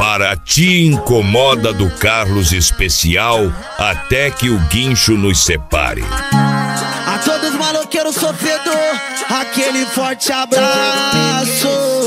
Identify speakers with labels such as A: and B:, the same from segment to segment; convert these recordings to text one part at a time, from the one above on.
A: Para Te Incomoda do Carlos Especial, até que o guincho nos separe.
B: A todos maloqueiros sofredor, aquele forte abraço.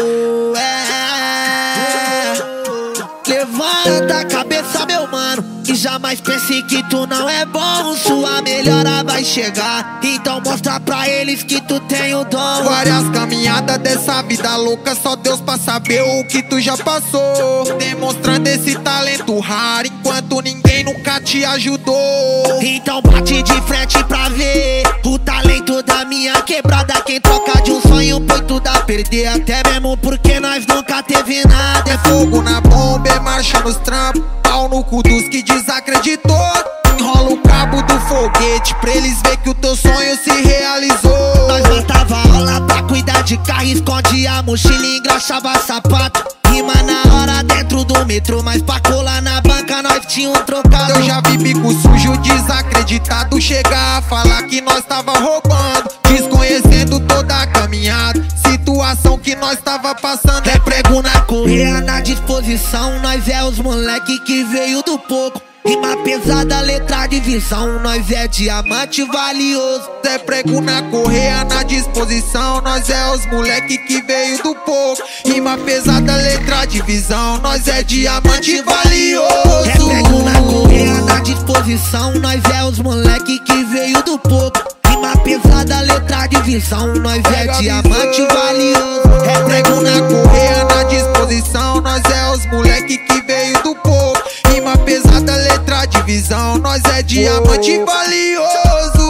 B: Levanta a cabeça, meu mano, e jamais pense que tu não é bom. Sua melhora vai chegar, então mostra pra eles que tu tem o dom.
C: Várias caminhadas dessa vida louca, só Deus pra saber o que tu já passou. Demonstrando esse talento raro, enquanto ninguém nunca te ajudou.
B: Então bate de frente pra ver o talento da minha quebrada. Quem troca de um sonho põe tudo a perder, até mesmo porque nós nunca teve nada.
C: É fogo na bomba, é marcha nos trampos, pau no cu dos que desacreditou. Enrola o cabo do foguete pra eles ver que o teu sonho se realizou.
B: Nós matava aula pra cuidar de carro, escondia a mochila e engraxava sapato. Rima na hora dentro do metrô, mas pra colar na banca nós tinha um trocado.
C: Eu já vi bico sujo desacreditado chegar a falar que nós tava roubando, desconhecendo toda a caminhada, situação que nós tava passando.
B: É prego na correia, na disposição, nós é os moleque que veio do pouco. Rima pesada, letra de visão, nós é diamante valioso.
C: É prego na correia, na disposição, nós é os moleque que veio do pouco. Rima pesada, letra de visão, nós é diamante valioso.
B: É prego na correia, na disposição, nós é os moleque que veio do pouco. Rima pesada, letra de visão, nós é diamante valioso.
C: É prego na correia, na disposição, nós é os moleque que veio do pouco. Rima pesada, letra de visão, nós é diamante valioso.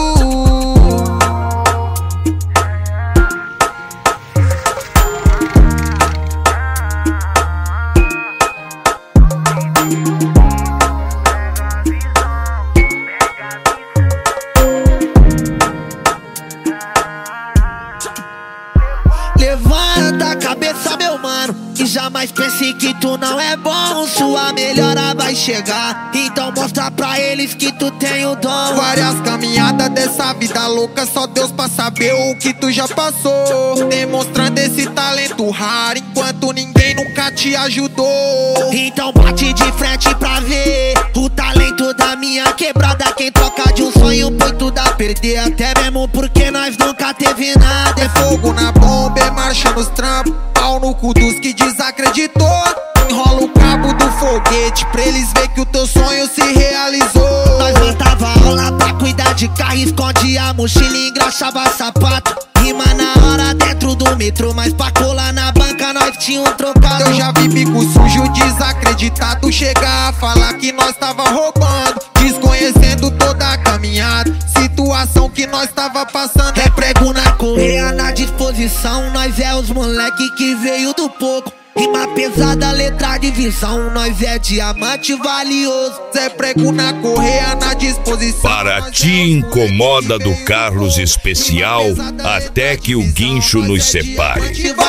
B: Levanta a cabeça, meu mano, e jamais pense que tu não é bom. Sua melhora vai chegar, então mostra pra eles que tu tem o dom.
C: Várias caminhadas dessa vida louca, só Deus pra saber o que tu já passou. Demonstrando esse talento raro, enquanto ninguém nunca te ajudou.
B: Então bate de frente pra ver o talento da minha quebrada. Quem troca de um sonho põe tudo a perder, até mesmo porque nós nunca teve nada.
C: É fogo na bomba, é marcha nos trampos, pau no cu dos que desacreditou. Enrola o cabo do foguete pra eles ver que o teu sonho se realizou.
B: Nós matava aula pra cuidar de carro, escondia a mochila e engraxava sapato. Rima na hora dentro do metrô, mas pra colar na banca nós tinha um trocado.
C: Eu já vi bico sujo desacreditado chegar a falar que nós tava roubando, desconhecendo toda a caminhada, situação que nós tava passando.
B: É prego na correia, na disposição, nós é os moleque que veio do pouco. Rima pesada, letra de visão, nós é diamante valioso.
C: É prego na correia, na disposição.
A: Para Te Incomoda do Carlos Especial, até que o guincho nos separe.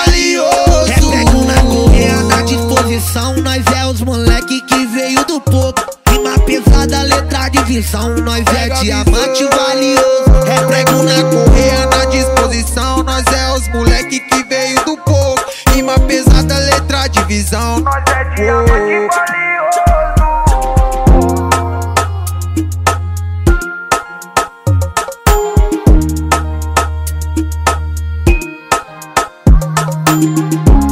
B: É prego na correia, na disposição, nós é os moleque que veio do pouco. Rima pesada, letra de visão, nós é diamante valioso.
C: É prego na correia, na disposição, nós é os moleque que veio do pouco. Rima pesada, letra de visão, nós é diamante valioso.